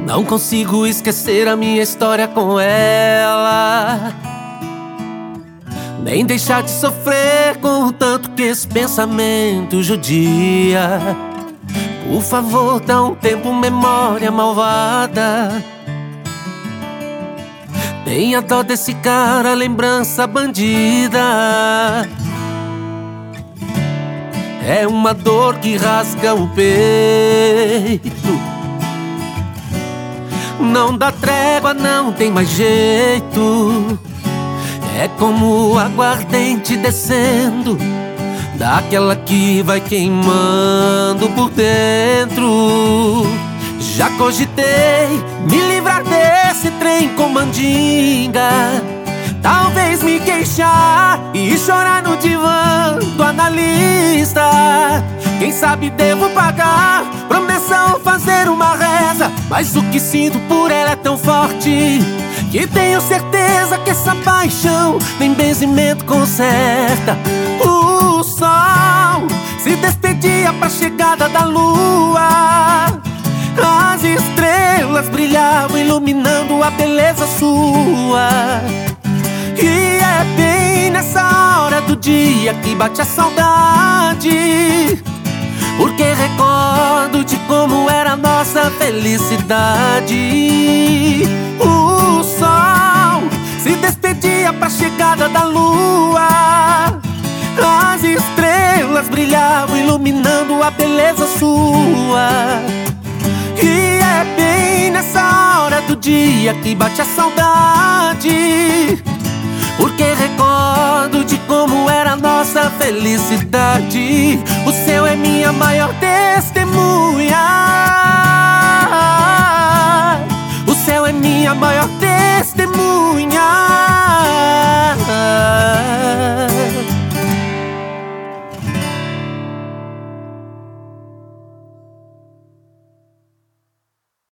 Não consigo esquecer a minha história com ela, nem deixar de sofrer com o tanto que esse pensamento judia. Por favor, dá um tempo, memória malvada. Tenha dó desse cara, lembrança bandida. É uma dor que rasga o peito. Não dá trégua, não tem mais jeito. É como aguardente descendo, daquela que vai queimando por dentro. Já cogitei me livrar desse trem com mandinga, talvez me queixar e chorar no divã do analista. Quem sabe devo pagar promessa ou fazer uma reza, mas o que sinto por ela é tão forte que tenho certeza que essa paixão nem benzimento conserta. O sol se despedia pra chegada da lua. As estrelas brilhavam iluminando a beleza sua. E é bem nessa hora do dia que bate a saudade, porque recordo de como era a nossa felicidade. O sol se despedia pra chegada da lua. As estrelas brilhavam iluminando a beleza sua. E é bem nessa hora do dia que bate a saudade, porque recordo de como era a nossa felicidade. O céu é minha maior testemunha. O céu é minha maior testemunha.